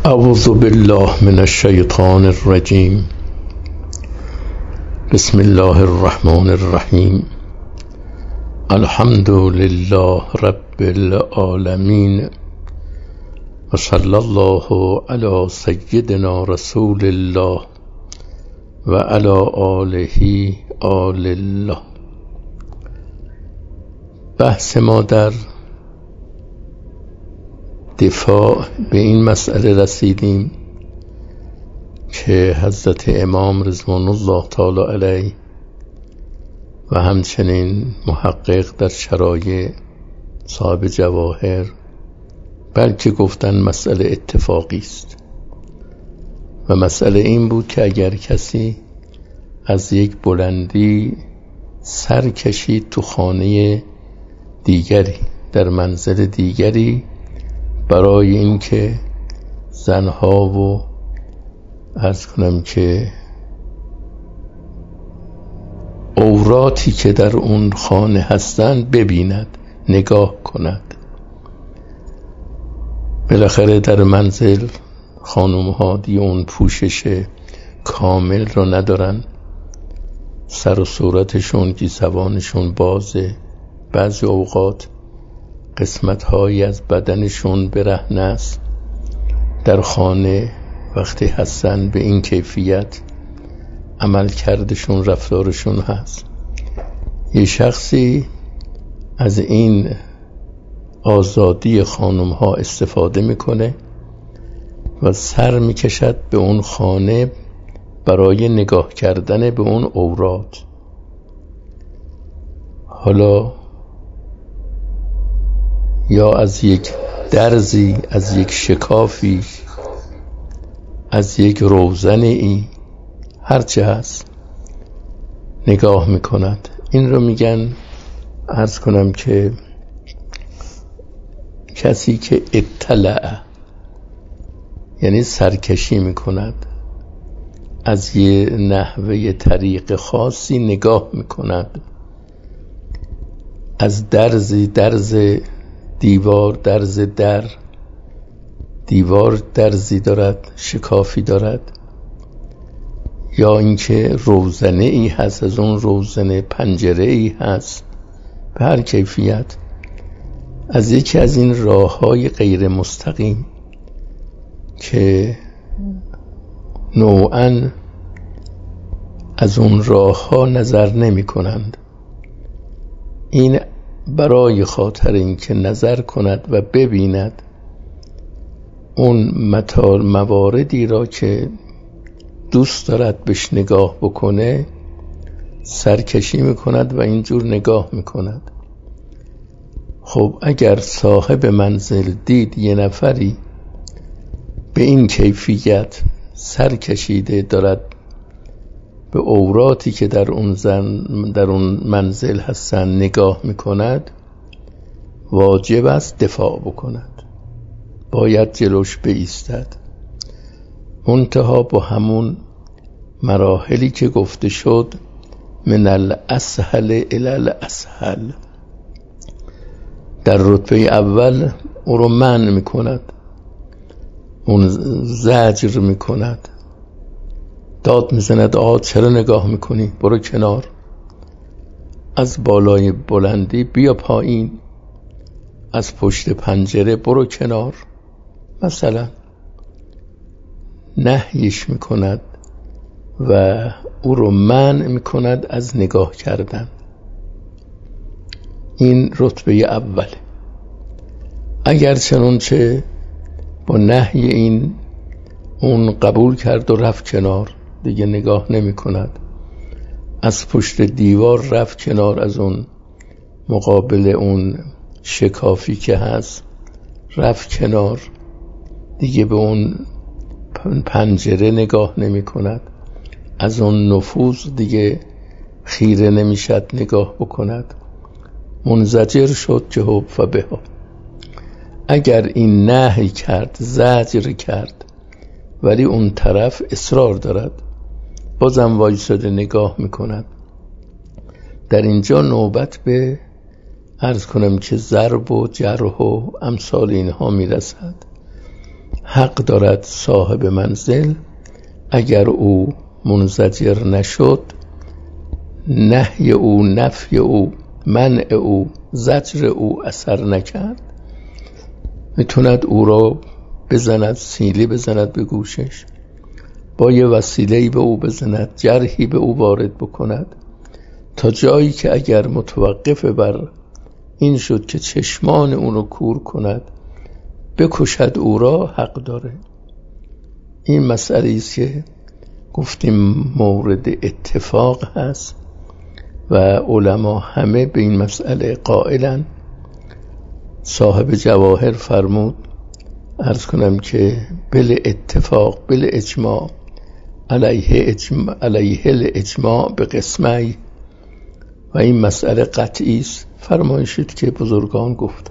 اعوذ بالله من الشیطان الرجیم. بسم الله الرحمن الرحیم. الحمد لله رب العالمین و صلی الله علی سیدنا رسول الله و علی آله آل الله. بحث ما در دفاع به این مسئله رسیدیم که حضرت امام رضوان الله تعالی علیه و همچنین محقق در شرایع صاحب جواهر بلکه گفتن مسئله اتفاقی است و مسئله این بود که اگر کسی از یک بلندی سر کشید تو خانه دیگری در منزل دیگری برای اینکه زنها و عرض کنم که عوراتی که در اون خانه هستند ببیند، نگاه کند. بالاخره در منزل خانم ها دیگه اون پوشش کامل رو ندارن، سر و صورتشون گیسوانشون بازه، بعضی اوقات قسمت هایی از بدنشون برهنه است. در خانه وقتی هستن به این کیفیت عمل کردشون رفتارشون هست. یه شخصی از این آزادی خانم ها استفاده میکنه و سر میکشد به اون خانه برای نگاه کردن به اون عورات. حالا یا از یک درزی، از یک شکافی، از یک روزنی، هرچه هست نگاه میکند. این رو میگن عرض کنم که کسی که اطلع، یعنی سرکشی میکند، از یه نحوه طریق خاصی نگاه میکند، از درزی، درز دیوار، درز در دیوار درزی دارد، شکافی دارد، یا اینکه روزنه ای هست، از اون روزنه پنجره ای هست، به هر کیفیت از یکی از این راه های غیر مستقیم که نوعاً از اون راه ها نظر نمی کنند. این برای خاطر اینکه نظر کند و ببیند اون مواردی را که دوست دارد بهش نگاه بکنه، سرکشی میکند و اینجور نگاه میکند. خب اگر صاحب منزل دید یه نفری به این کیفیت سرکشیده دارد به عوراتی که در اون منزل هستن نگاه میکند، واجب است دفاع بکند، باید جلوش بایستد، منتها با همون مراحلی که گفته شد، من الاسهل الی الاسهل. در رتبه اول او رو منع میکند، اون زجر میکند، داد میزند چرا نگاه میکنی؟ برو کنار، از بالای بلندی بیا پایین، از پشت پنجره برو کنار. مثلا نهیش میکند و او رو منع میکند از نگاه کردن. این رتبه اوله. اگر چنانچه با نهی این اون قبول کرد و رفت کنار، دیگه نگاه نمی کند، از پشت دیوار رفت کنار، از اون مقابل اون شکافی که هست رفت کنار، دیگه به اون پنجره نگاه نمی کند، از اون نفوذ دیگه خیره نمی شد نگاه بکند، منزجر شد که حب و بها. اگر این نهی کرد، زجر کرد، ولی اون طرف اصرار دارد، بازم وایساده نگاه میکند، در اینجا نوبت به عرض کنم که ضرب و جرح و امثال اینها میرسد. حق دارد صاحب منزل اگر او منزجر نشد، نهی او، نفی او، منع او، زجر او اثر نکرد، میتوند او را بزند، سیلی بزند به گوشش، با یه وسیله‌ای به او بزند، جرحی به او وارد بکند، تا جایی که اگر متوقف بر این شد که چشمان اونو کور کند، بکشد او را، حق داره. این مسئله است که گفتیم مورد اتفاق هست و علما همه به این مسئله قائلن. صاحب جواهر فرمود، عرض کنم که بل اتفاق بل اجماع علیه الاجماع به قسمی، و این مسئله قطعی است. فرمایشید که بزرگان گفت.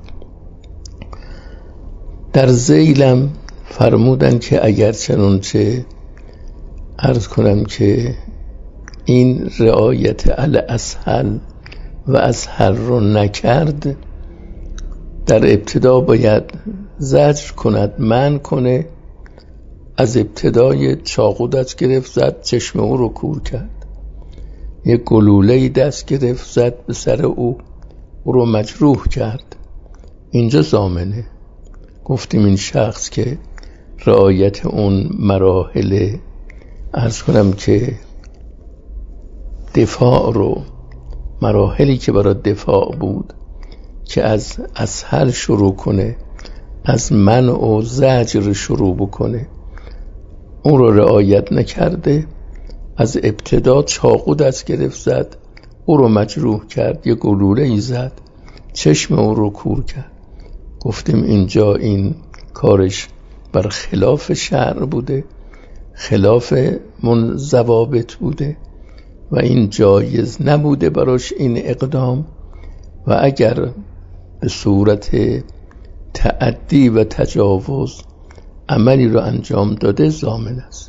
در ذیلم فرمودن که اگر چنانچه عرض کنم که این رعایت الاسهل و اسهل رو نکرد، در ابتدا باید زجر کند، منع کنه. از ابتدای چاقو دست گرفت، زد، چشم او رو کور کرد. یک گلوله‌ای دست گرفت، زد به سر او رو مجروح کرد. اینجا ضامنه. گفتیم این شخص که رعایت اون مراحل عرض کنم که دفاع رو، مراحلی که برای دفاع بود که از اسهل شروع کنه، از منع و زجر شروع بکنه، اون رو رعایت نکرده. از ابتدا چاقو دست گرفت، زد، او رو مجروح کرد، یه گلوله ای زد، چشم او رو کور کرد. گفتیم اینجا این کارش بر خلاف شرع بوده، خلاف ضوابط بوده و این جایز نبوده براش این اقدام، و اگر به صورت تعدی و تجاوز عملی رو انجام داده، ضامن است.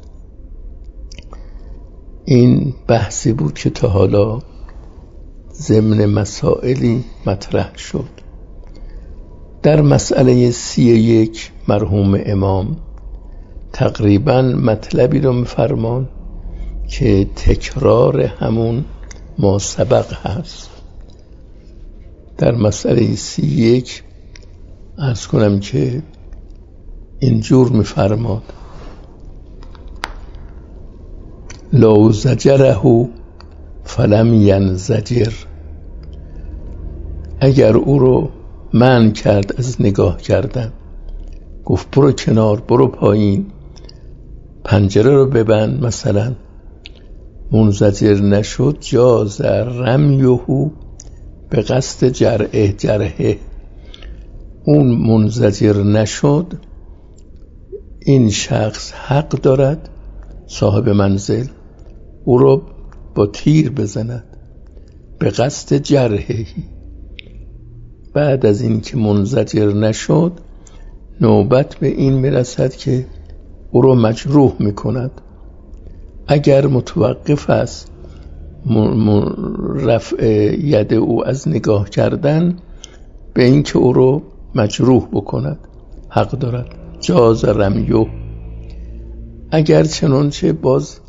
این بحثی بود که تا حالا ضمن مسائلی مطرح شد. در مسئله 31 مرحوم امام تقریبا مطلبی رو می‌فرمان که تکرار همون ما سبق هست. در مسئله 31 عرض کنم که اینجور می‌فرماد: لو زجره فلم ینزجر، اگر او رو منع کرد از نگاه کردن، گفت برو کنار، برو پایین، پنجره رو ببند مثلا، منزجر نشد، جاز رمیه به قصد جرحه، اون منزجر نشد، این شخص حق دارد صاحب منزل او رو با تیر بزند به قصد جرحه. بعد از این که منزجر نشد، نوبت به این میرسد که او رو مجروح میکند. اگر متوقف است رفع ید او از نگاه کردن به این که او رو مجروح بکند، حق دارد. جاز رمیه. اگر چنانچه باز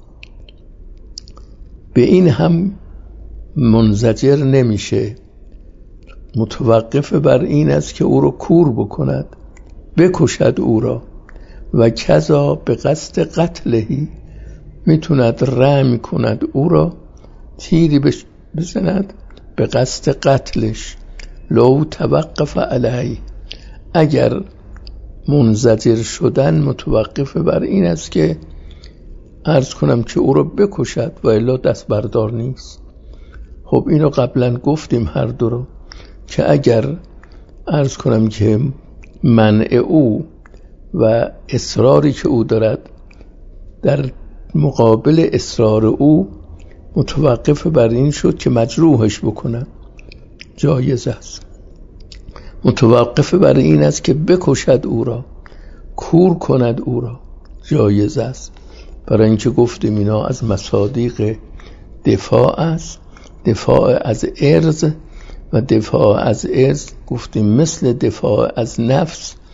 به این هم منزجر نمیشه، متوقف بر این است که او رو کور بکند، بکشد او را، و کذا به قصد قتلهی، میتوند رمی کند او را، تیری بزند به قصد قتلش. لو توقف علیه، اگر منزجر شدن متوقف بر این است که عرض کنم که او رو بکشد و الا دست بردار نیست. خب اینو قبلا گفتیم هر دو رو، که اگر عرض کنم که منع او و اصراری که او دارد در مقابل اصرار او متوقف بر این شد که مجروحش بکنن، جایز است. متوقف بر این است که بکشد او را، کور کند او را، جایز است. برای اینکه گفتیم اینا از مصادیق دفاع است، دفاع از عرض، و دفاع از عرض گفتیم مثل دفاع از نفس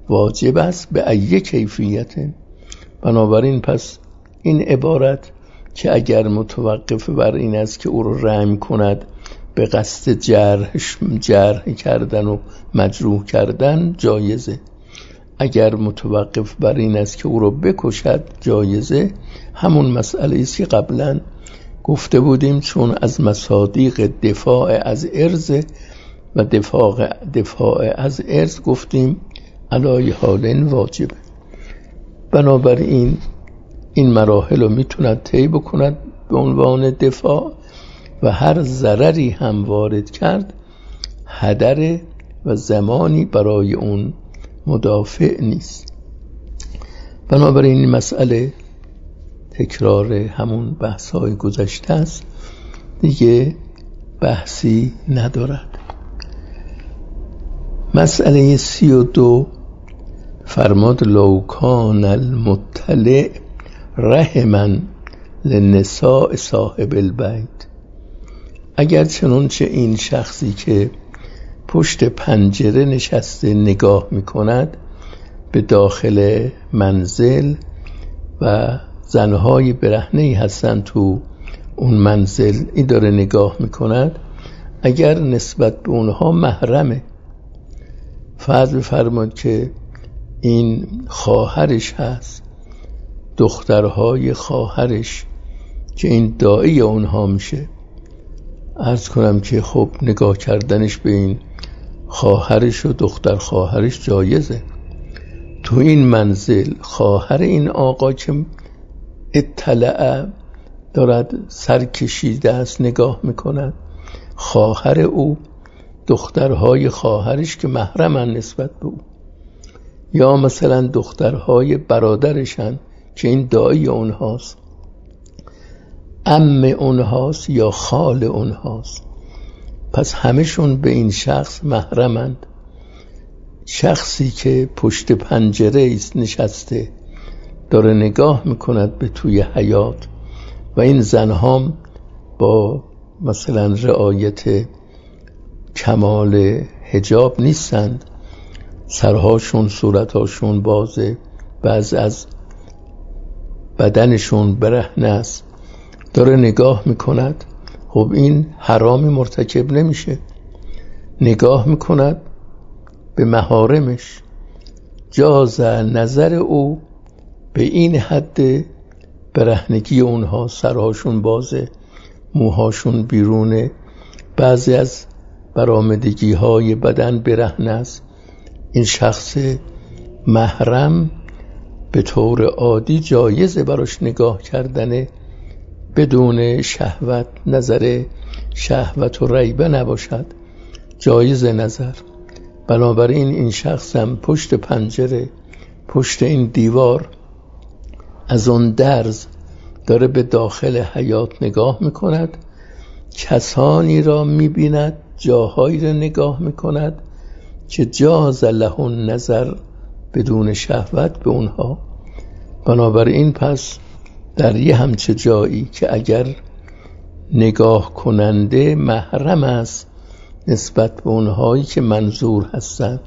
واجب است به ای کیفیت. بنابراین پس این عبارت که اگر متوقف بر این است که او رو رحم کند به قصد جرح کردن و مجروح کردن جایزه، اگر متوقف بر این است که او رو بکشد جایزه. همون مسئله است که قبلا گفته بودیم، چون از مصادیق دفاع از ارز و دفاع از ارز گفتیم علای حال واجبه. بنابراین این مراحل رو میتوند طی بکند به عنوان دفاع و هر ضرری هم وارد کرد هدر و زمانی برای اون مدافع نیست. بنابراین این مسئله تکرار همون بحث‌های گذشته است، دیگه بحثی ندارد. مسئله 32 فرماد لو کان المطلع رحما للنساء صاحب البیت. اگر چنانچه این شخصی که پشت پنجره نشسته نگاه میکند به داخل منزل و زنهای برهنه‌ای هستن تو اون منزل، این داره نگاه میکند، اگر نسبت به اونها محرمه، فرض بفرماد که این خواهرش هست، دخترهای خواهرش که این داعی اونها میشه، عرض کنم که خب نگاه کردنش به این خواهرش و دختر خواهرش جایزه. تو این منزل خواهر این آقا که اطلع دارد سر کشیده است نگاه میکند، خواهر او، دخترهای خواهرش که محرمن نسبت به او، یا مثلا دخترهای برادرشن که این دایی اونهاست، عم اونهاست یا خال اونهاست، پس همشون به این شخص محرمند. شخصی که پشت پنجره ایست نشسته داره نگاه میکند به توی حیاط و این زنهام با مثلا رعایت کمال حجاب نیستند، سرهاشون صورتهاشون بازه، بعض از بدنشون برهنه است، داره نگاه میکند، خب این حرامی مرتکب نمیشه، نگاه میکند به محارمش، جاز نظر او به این حد برهنگی اونها، سرهاشون بازه، موهاشون بیرونه، بعضی از برآمدگی های بدن برهنه است. این شخص محرم به طور عادی جایزه براش نگاه کردن بدون شهوت، نظر شهوت و ریبه نباشد، جایز نظر. بنابراین این شخص هم پشت پنجره، پشت این دیوار، از اون درز داره به داخل حیات نگاه میکند، کسانی را میبیند، جاهایی را نگاه میکند که جاز له النظر بدون شهوت به اونها. بنابراین پس در یه همچه جایی که اگر نگاه کننده محرم است نسبت به اونهایی که منظور هستند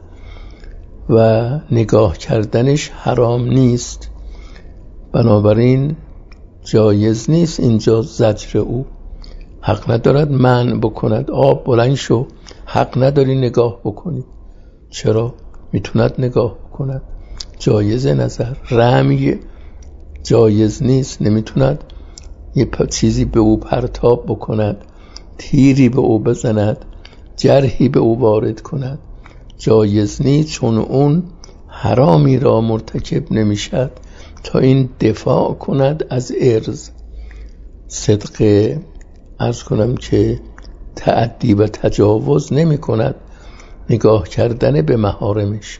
و نگاه کردنش حرام نیست، بنابراین جایز نیست اینجا زجر او، حق ندارد منع بکند، آب بلند شو، حق نداری نگاه بکنی. چرا؟ میتوند نگاه بکند، جایز نظر. رمی جایز نیست، نمیتوند یه چیزی به او پرتاب بکند، تیری به او بزند، جرحی به او وارد کند، جایز نیست، چون اون حرامی را مرتکب نمیشد تا این دفاع کند از ارز. صدق عرض کنم که تعدی و تجاوز نمی کند نگاه کردن به محارمش.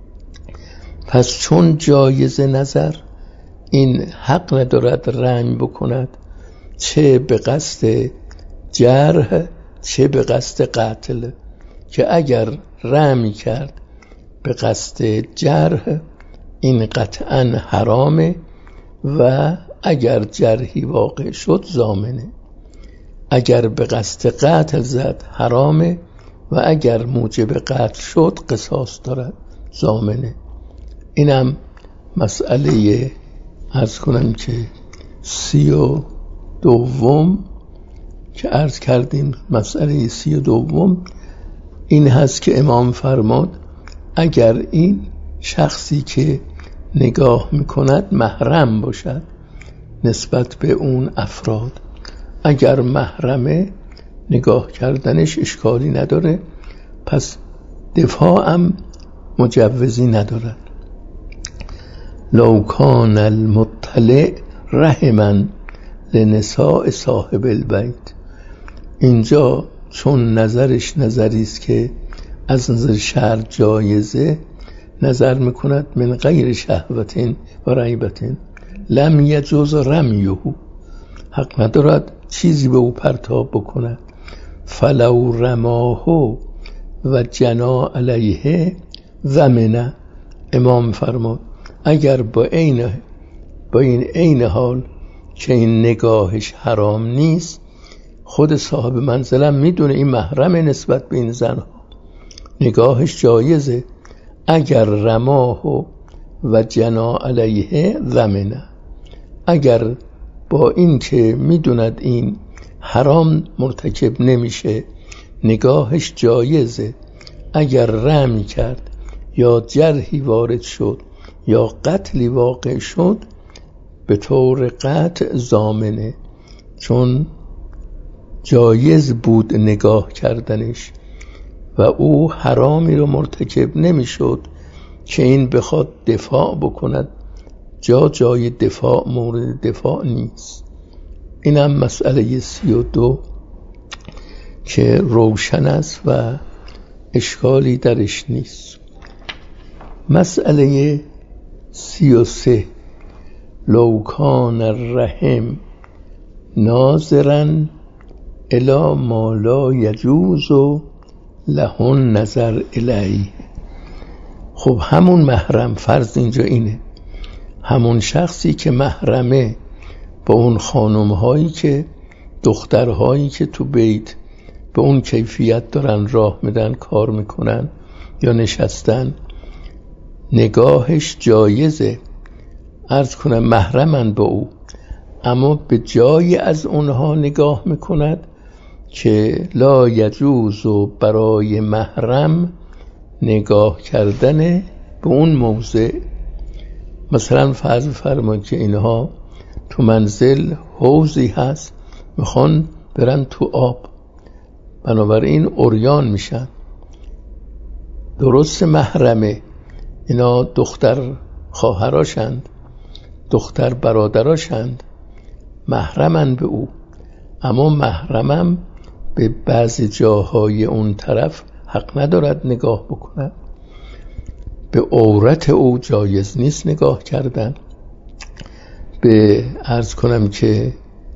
پس چون جایز نظر، این حق ندارد رنگ بکند، چه به قصد جرح چه به قصد قتل، که اگر رمی کرد به قصد جرح این قطعا حرامه و اگر جرحی واقع شد ضامنه، اگر به قصد قتل زد حرامه و اگر موجب قتل شد قصاص دارد، ضامنه. اینم مسئله عرض کنم که 32 که عرض کردیم. مسئله 32 این هست که امام فرمود اگر این شخصی که نگاه میکند محرم باشد نسبت به اون افراد. اگر محرمه نگاه کردنش اشکالی نداره، پس دفاع هم مجوزی ندارد. لو کان المطلع رحما لنساء صاحب البیت. اینجا چون نظرش نظری است که از نظر شرع جایزه، نظر میکند من غیر شهوت و ریبت لم یجوز رمیه، حق ندارد چیزی به او پرتاب بکند. فلو رماه و جنا علیه ضمنه. امام فرمود اگر با این عین حال که این نگاهش حرام نیست، خود صاحب منزلم میدونه این محرم نسبت به این زنها، نگاهش جایزه. اگر رماه و جنا علیه ضمنه، اگر با این که میدوند این حرام مرتکب نمیشه، نگاهش جایزه، اگر رمی کرد یا جرحی وارد شد یا قتلی واقع شد، به طور قطع ضامنه، چون جایز بود نگاه کردنش و او حرامی رو مرتکب نمیشد که این بخواد دفاع بکند. جای دفاع مورد دفاع نیست. اینم مسئله 32 که روشن است و اشکالی درش نیست. مسئله 33 لو کان الرحم ناظرا الی ما لا یجوز له النظر الیه. خب همون محرم، فرض اینجا اینه، همون شخصی که محرمه با اون خانم‌هایی که دخترهایی که تو بیت به اون کیفیت دارن راه میدن، کار میکنن یا نشستن، نگاهش جایزه، عرض کنم محرمن با او، اما به جایی از اونها نگاه میکند که لا یجوز برای محرم نگاه کردن به اون موضع. مثلا فرض فرمایید که اینها تو منزل حوضی هست، میخوان برن تو آب، بنابراین عریان میشن. درست محرمه، اینا دختر خواهراشند، دختر برادراشند، محرمن به او، اما محرمم به بعضی جاهای اون طرف حق ندارد نگاه بکنه. به عورت او جایز نیست نگاه کردن. به عرض کنم که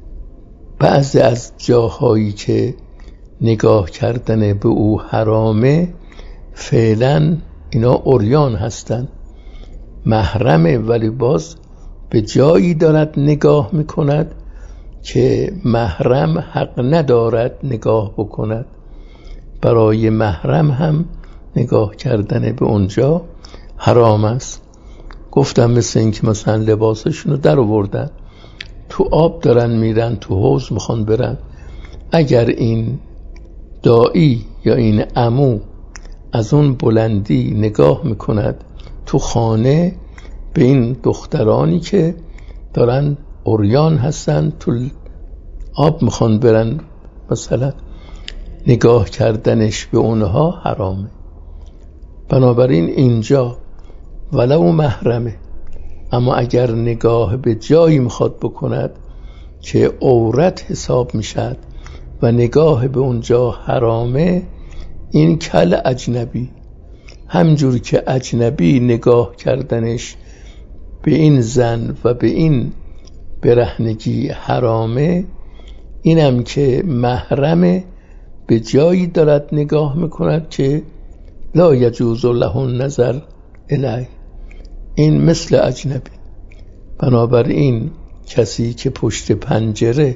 بعضی از جاهایی که نگاه کردن به او حرامه، فعلا اینا عریان هستن، محرمه، ولی باز به جایی دارد نگاه میکند که محرم حق ندارد نگاه بکند. برای محرم هم نگاه کردن به اونجا حرام است. گفتم مثل این که مثلا لباسشون رو در آوردن، تو آب دارن میرن، تو حوض میخوان برن، اگر این داعی یا این عمو از اون بلندی نگاه میکند تو خانه به این دخترانی که دارن عریان هستن تو آب میخوان برن، مثلا نگاه کردنش به اونها حرامه. بنابراین اینجا ولو محرمه، اما اگر نگاه به جایی میخواد بکند که عورت حساب میشد و نگاه به اونجا حرامه، این کل اجنبی، همجور که اجنبی نگاه کردنش به این زن و به این برهنگی حرامه، اینم که محرمه به جایی دارد نگاه میکند که لا یجوز له النظر الیه، این مثل اجنبی. بنابراین کسی که پشت پنجره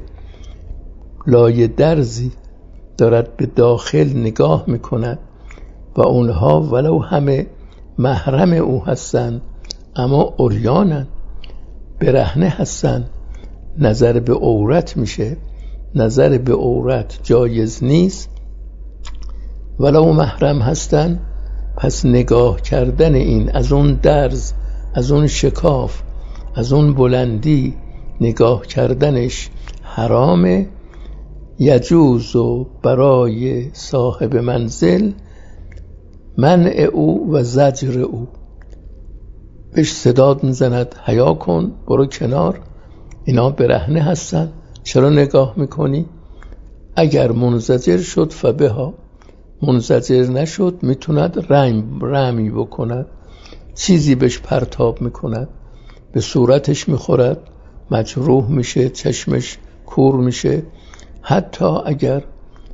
لای درزی دارد به داخل نگاه میکند و اونها ولو همه محرم او هستند، اما عریانن، برهنه هستن، نظر به عورت میشه. نظر به عورت جایز نیست ولو محرم هستن. پس نگاه کردن این از اون درز، از اون شکاف، از اون بلندی نگاه کردنش حرامه. یجوز و برای صاحب منزل منع او و زجر او. بهش صدا میزند حیا کن، برو کنار، اینا برهنه هستن، چرا نگاه میکنی؟ اگر منزجر شد فبها، منزجر نشد میتوند رمی بکند، چیزی بهش پرتاب میکند، به صورتش میخورد، مجروح میشه، چشمش کور میشه. حتی اگر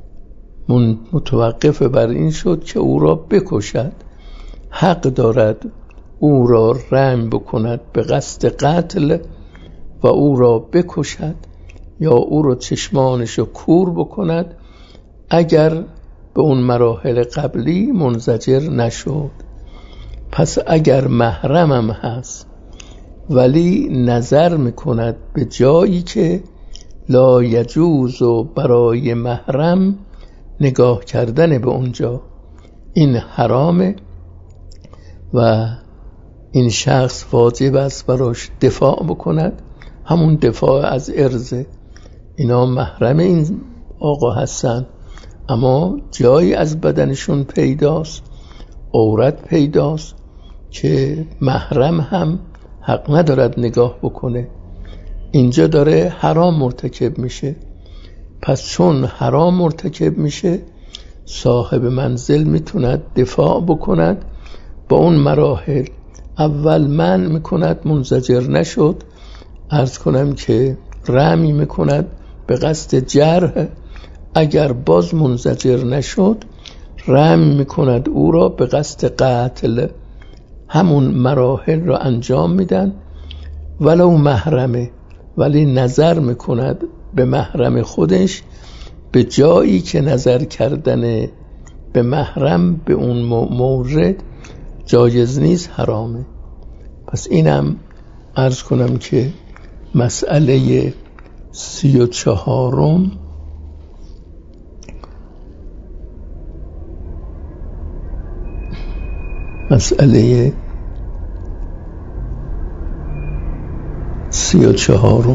متوقف بر این شد که او را بکشد، حق دارد او را رمی بکند به قصد قتل و او را بکشد یا او را چشمانش رو کور بکند اگر به اون مراحل قبلی منزجر نشد. پس اگر محرمم هست ولی نظر میکند به جایی که لا یجوز و برای محرم نگاه کردن به اونجا، این حرامه و این شخص واجب است براش دفاع بکند، همون دفاع از عرضه. اینا محرم این آقا هستن اما جایی از بدنشون پیداست، عورت پیداست که محرم هم حق ندارد نگاه بکنه. اینجا داره حرام مرتکب میشه. پس چون حرام مرتکب میشه صاحب منزل میتوند دفاع بکند با اون مراحل. اول منع میکند، منزجر نشد، عرض کنم که رمی میکند به قصد جرح، اگر باز منزجر نشد رمی میکند او را به قصد قتل. همون مراحل را انجام میدن ولو محرمه، ولی نظر میکند به محرم خودش به جایی که نظر کردن به محرم به اون مورد جایز نیست، حرامه. پس اینم عرض کنم که مسئله 34م مسئله 34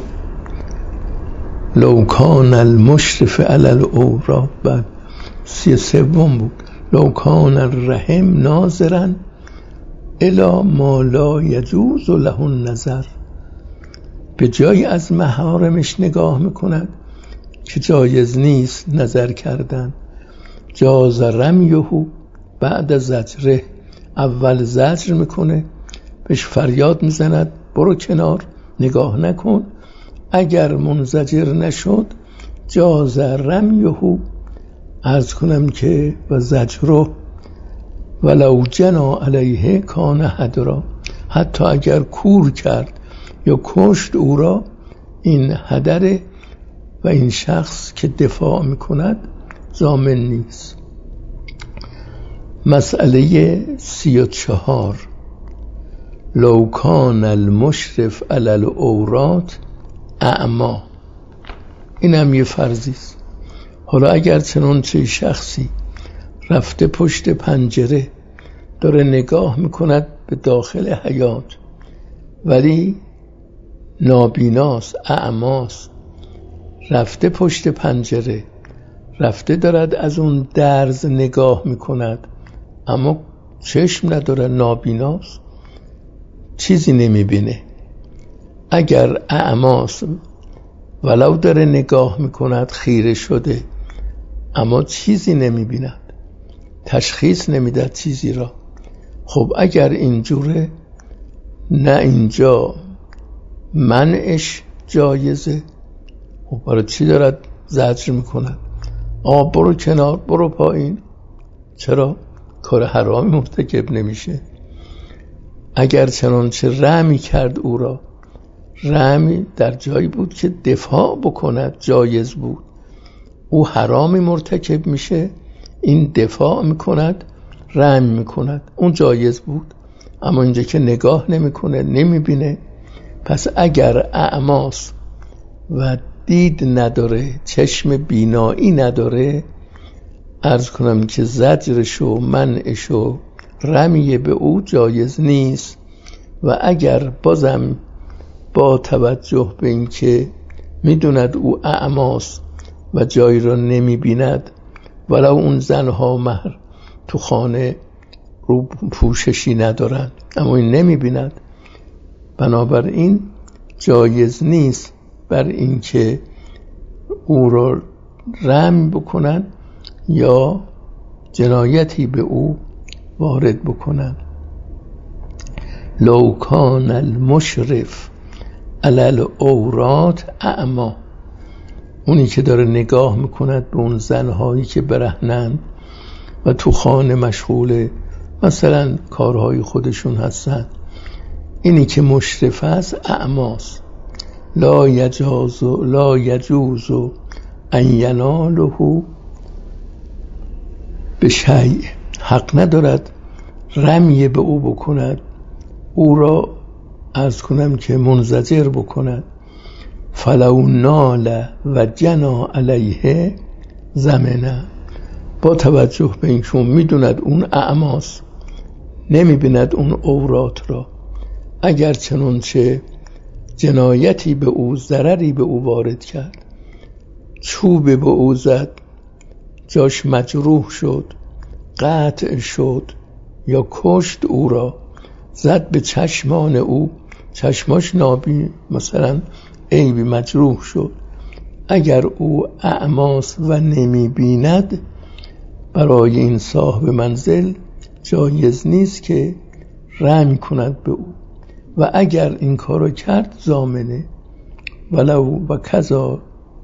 لو کان المشرف علی العورات، بعد 33 بود لو کان الرحم ناظرا الی ما لا یجوز له النظر. به جای از محارمش نگاه میکند که جایز نیست نظر کردن. جاز رمیه بعد زجره، اول زجر میکنه، بهش فریاد میزند برو کنار، نگاه نکن. اگر منزجر نشد جاز رمیه، عرض کنم که و زجره ولو جنا علیه کان هدرا، حتی اگر کور کرد یا کشت او را، این هدره و این شخص که دفاع میکند ضامن نیست. مسئله 34 لو کان المشرف علی العورات اعما، این هم یه فرضی است. حالا اگر چنانچه شخصی رفته پشت پنجره داره نگاه میکند به داخل حیاط ولی نابیناست، اعماست، رفته پشت پنجره، رفته دارد از اون درز نگاه میکند اما چشم نداره، نابیناست، چیزی نمیبینه. اگر اعماست ولو داره نگاه میکند خیره شده اما چیزی نمیبیند، تشخیص نمیدهد چیزی را، خب اگر اینجوره نه اینجا منعش جایزه، خب برای چی دارد زجر میکند؟ برو کنار، برو پایین. چرا؟ کار حرامی مرتکب نمیشه. اگر چنانچه رمی کرد او را، رمی در جایی بود که دفاع بکند جایز بود، او حرامی مرتکب میشه، این دفاع میکند، رمی میکند، اون جایز بود. اما اینجا که نگاه نمیکنه، نمیبینه. پس اگر اعماست و دید نداره، چشم بینایی نداره، عرض کنم که زجرش و منعش و رمی به او جایز نیست. و اگر بازم با توجه به این که میدوند او اعماست و جایی را نمیبیند، ولو اون زنها مهر تو خانه رو پوششی ندارند اما این نمیبیند، بنابراین جایز نیست بر این که او را رمی بکنند یا جنایتی به او وارد بکنند. لو کان المشرف علی العورات اعما، اونی که داره نگاه میکند به اون زنهایی که برهنند و تو خانه مشغول مثلا کارهای خودشون هستن، اینی که مشرف است اعماست. لا یجوز ان یناله به شیء، حق ندارد رمی به او بکند، او را عرض کنم که منزجر بکند. فلو نال و جنا علیه زمنه، با توجه به این که میدوند اون اعماست، نمیبیند اون عورات را، اگر چنانچه جنایتی به او، ضرری به او وارد کرد، چوب به او زد، جاش مجروح شد، قطع شد یا کشت او را، زد به چشمان او، چشماش نابی مثلا عیبی مجروح شد، اگر او اعماست و نمی بیند، برای این صاحب منزل جایز نیست که رمی کند به او. و اگر این کارو کرد ضامنه ولو و کذا.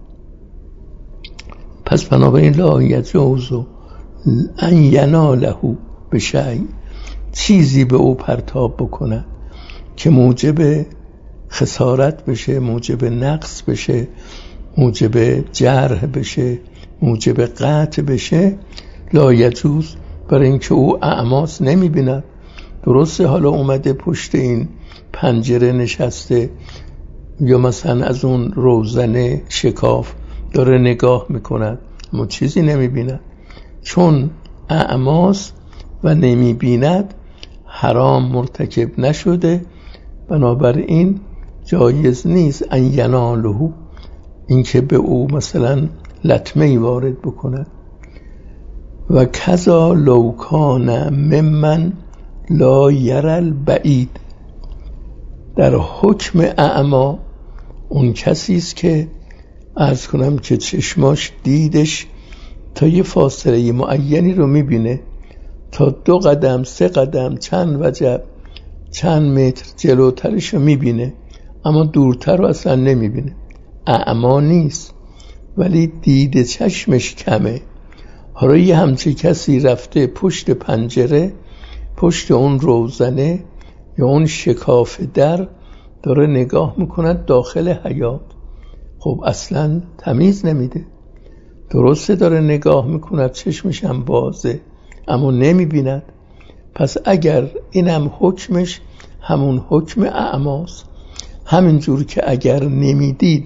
پس بنابراین لا یجوز ان یناله به شیء، چیزی به او پرتاب بکنه که موجب خسارت بشه، موجب نقص بشه، موجب جرح بشه، موجب قطع بشه، لا یجوز، برای اینکه او اعماس نمیبیند. درسته حالا اومده پشت این پنجره نشسته یا مثلا از اون روزنه شکاف داره نگاه میکند اما چیزی نمیبیند، چون اعماس و نمیبیند حرام مرتکب نشده، بنابراین جایز نیست ان یناله، این که به او مثلا لطمه‌ای وارد بکند. و کذا لو کان ممن لا یری البعید، در حکم اعما اون کسی است که عرض کنم که چشماش دیدش تا یه فاصله معینی رو میبینه، تا 2 قدم 3 قدم چند وجب چند متر جلوترش رو میبینه اما دورتر رو اصلا نمیبینه، اعما نیست ولی دید چشمش کمه. حالا یه همچه کسی رفته پشت پنجره، پشت اون روزنه یا اون شکاف در، داره نگاه میکند داخل حیاط، خب اصلا تمیز نمیده. درسته داره نگاه میکند چشمش هم بازه اما نمیبیند. پس اگر اینم حکمش همون حکم اعماست، همینجور که اگر نمیدید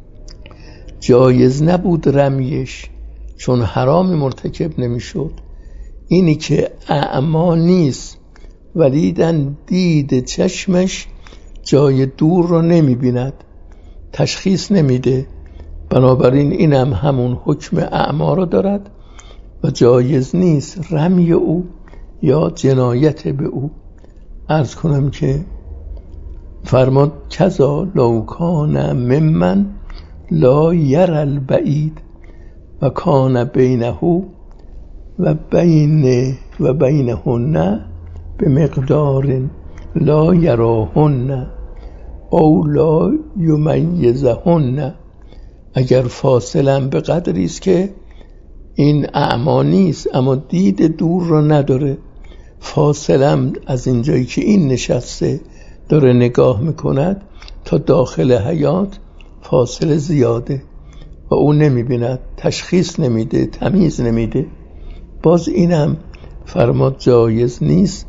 جایز نبود رمیش چون حرامی مرتکب نمیشد، اینی که اعما نیست ولی دید چشمش جای دور رو نمیبیند، تشخیص نمیده، بنابراین اینم همون حکم اعما رو دارد و جایز نیست رمی او یا جنایت به او. عرض کنم که فرماد کذا لو کان ممن لا یری البعید و کان بینه و بینهن به مقدار لا یراهن او لا یمیزهن، اگر فاصله به قدری است که این اعما نیست اما دید دور رو نداره، فاصله از اینجایی که این نشسته داره نگاه میکند تا داخل حیاط فاصله زیاده و او نمیبیند، تشخیص نمیده، تمیز نمیده، باز اینم فرماد جایز نیست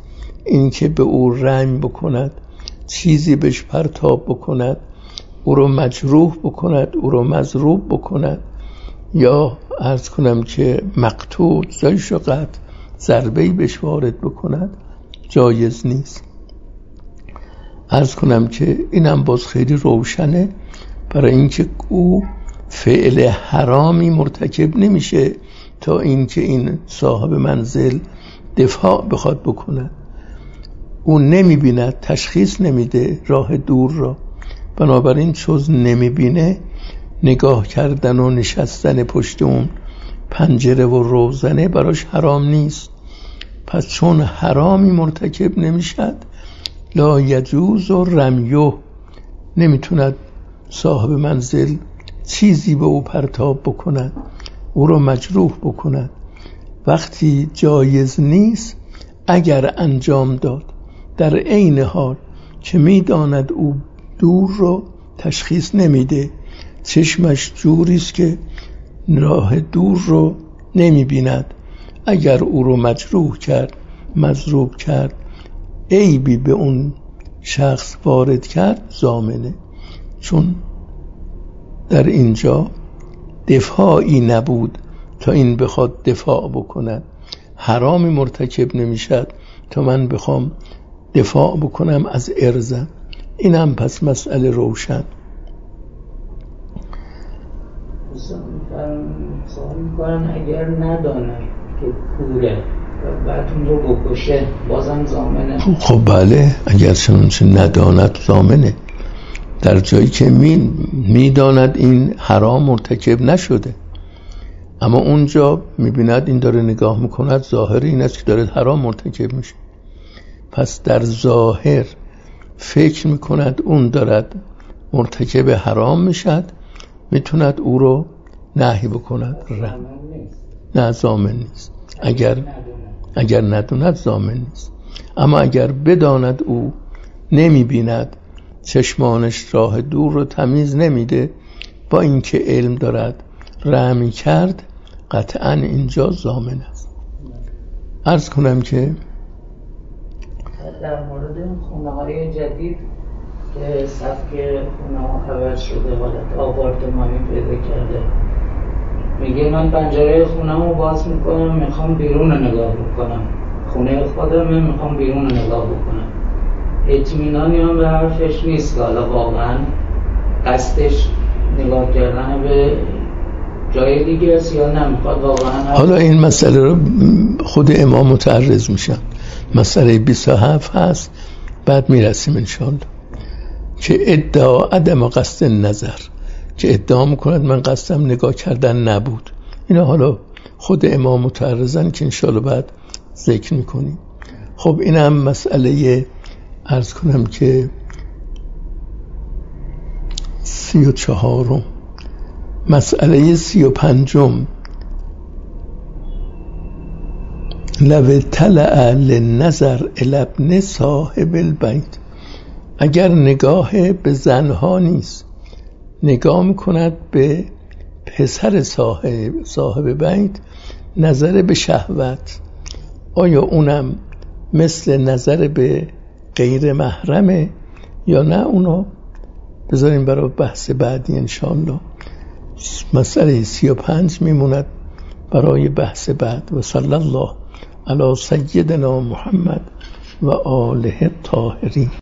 این که به او رحم بکند، چیزی بهش پرتاب بکند، او رو مجروح بکند، او رو مضروب بکند، یا عرض کنم که مقتول زایش و قطع ضربه‌ای بهش وارد بکند، جایز نیست. عرض کنم که اینم باز خیلی روشنه، برای اینکه او فعل حرامی مرتکب نمیشه تا اینکه این صاحب منزل دفاع بخواد بکنه. او نمیبیند، تشخیص نمیده راه دور را، بنابراین چوز نمیبینه نگاه کردن و نشستن پشت اون پنجره و روزنه براش حرام نیست. پس چون حرامی مرتکب نمیشد، لا یجوز و رمیه، نمیتوند صاحب منزل چیزی به او پرتاب بکند، او رو مجروح بکند. وقتی جایز نیست اگر انجام داد، در عین حال که میداند او دور رو تشخیص نمیده، چشمش جوریست که راه دور رو نمیبیند، اگر او رو مجروح کرد، مضروب کرد، عیبی به اون شخص وارد کرد، ضامنه. چون در اینجا دفاعی نبود تا این بخواد دفاع بکند، حرامی مرتکب نمیشد تا من بخوام دفاع بکنم از ارزم. اینم پس مسئله روشن. سوال میکنن اگر ندانه که کوره و بعد اون رو بکشه بازم ضامنه؟ خب بله، اگر چنانچه نداند ضامنه، در جایی که میداند این حرام مرتکب نشده، اما اونجا میبیند این داره نگاه میکند، ظاهر این است که داره حرام مرتکب میشه، پس در ظاهر فکر میکند اون دارد مرتکب حرام میشد، میتوند او رو نهی بکند. نه، ضامن نیست. اگر نداند ضامن نیست. اما اگر بداند او نمیبیند، چشمانش راه دور رو تمیز نمیده، با اینکه علم دارد رحمی کرد، قطعا اینجا ضامن است. عرض کنم که در مورد خونه‌های جدید که سبک خونه‌ها عوض شده، حالت آپارتمانی پیدا کرده، میگه من پنجره خونه‌مو باز میکنم، میخوام بیرون رو نگاه بکنم، خونه خودمه، میخوام بیرون رو نگاه بکنم، اطمینانی هم به حرفش نیست که حالا واقعا قصدش نگاه کردن به جای دیگه است یا نمیخواد واقعا. حالا این مسئله رو خود امام متعرض میشن، مسئله 27 هست، بعد میرسیم انشاءالله، که ادعا عدم قصد نظر، که ادعا میکند من قصدم نگاه کردن نبود. اینا حالا خود امام متعرضن که انشاءالله بعد ذکر میکنیم. خب اینم مسئله عرض کنم که 34. مسئله 35. لو طلع للنظر الی ابن صاحب البیت، اگر نگاه به زنها نیست، نگاه میکند به پسر صاحب بیت، نظر به شهوت، آیا اونم مثل نظر به غیر محرمه یا نه؟ اونو بذاریم برای بحث بعدی انشاءالله. مسئله 35 میموند برای بحث بعد. و صلی الله علی سیدنا محمد و آله الطاهرین.